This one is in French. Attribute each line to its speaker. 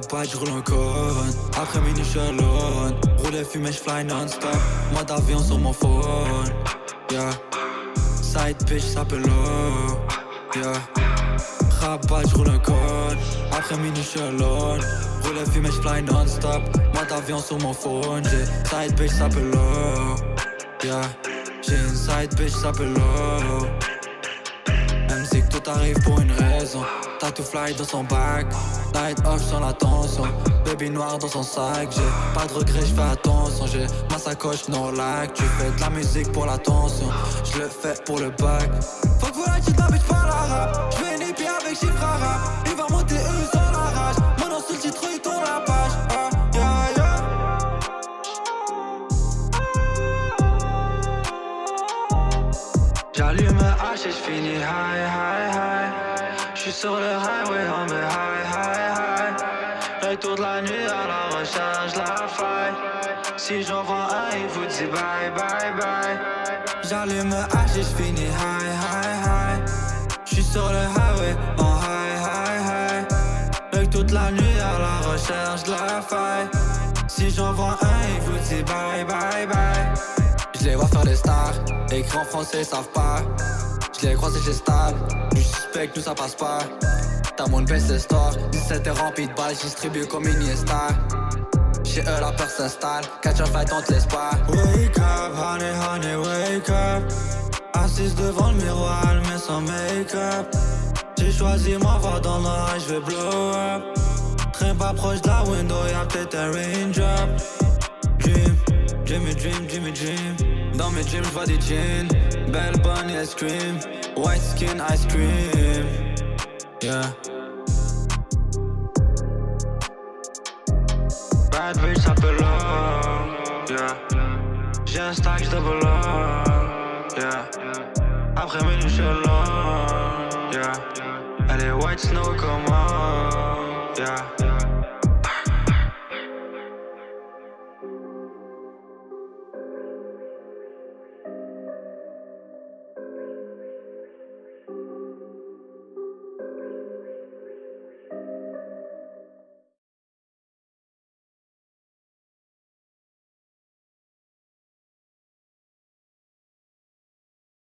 Speaker 1: Rabat, j'roule en cône. Après minuit, j'suis alone. Rouler, fumer, j'fly non-stop. Mode avion sur mon phone. Yeah. Side bitch, s'appelle l'eau. Yeah. Rabat, j'roule en cône. Après minuit, j'suis alone. Rouler, fumer, j'fly non-stop. Mode avion sur mon phone. J'ai side bitch, s'appelle l'eau. Yeah. J'ai une side bitch, s'appelle l'eau. MC que tout arrive pour une raison. Tattoo fly dans son bac. Night off sans l'attention. Baby noir dans son sac. J'ai pas de regrets, j'fais attention. J'ai ma sacoche no lac. Tu fais de la musique pour l'attention. J'le fais pour le bac. Faut que vous la dites, la bitch pas la rap. J'vais une hippie avec chiffre arabe. Il va monter eux sans la rage. Mon nom sur le titre, il tourne la page. Ah, yeah, yeah. J'allume un H et j'finis high, high, high. J'suis sur le highway, on me high, high, high. L'œil tourne la nuit à la recherche, la faille. Si j'en vois un, il vous dit bye, bye, bye. J'allume un H et j'finis high, high, high. J'suis sur le highway, on high, high, high. L'œil toute la nuit à la recherche, la faille. Si j'en vois un, il vous dit bye, bye, bye. J'les vois faire des stars, écrit en français, ils savent pas. J'les croisé chez Stab, du suspect, nous ça passe pas. T'as mon best de store, 17 est rempli de balles, j'distribue comme Iniesta. Chez eux la peur s'installe, catch a fight on te laisse pas. Wake up, honey, honey, wake up. Assise devant le miroir, elle met son make-up. J'ai choisi ma voix dans l'oreille, j'vais blow up. Train pas proche de la window, y'a peut-être un raindrop. Dream, dreamy dream, dreamy dream. Dans mes dreams j'vois des jeans. Belle bunny ice cream. White skin ice cream. Yeah. Bad bitch s'appelle l'eau. Yeah. J'ai un stack double up. Yeah. Après minuit j'suis alone. Yeah. Elle est white snow comme moi. Yeah.